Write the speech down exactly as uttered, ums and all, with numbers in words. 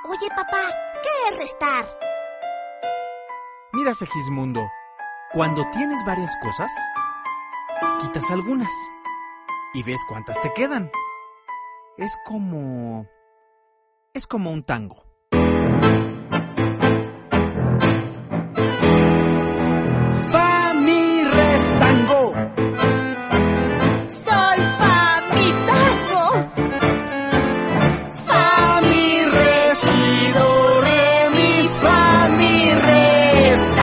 Oye, papá, ¿qué es restar? Mira, Segismundo, cuando tienes varias cosas, quitas algunas y ves cuántas te quedan. Es como... es como un tango.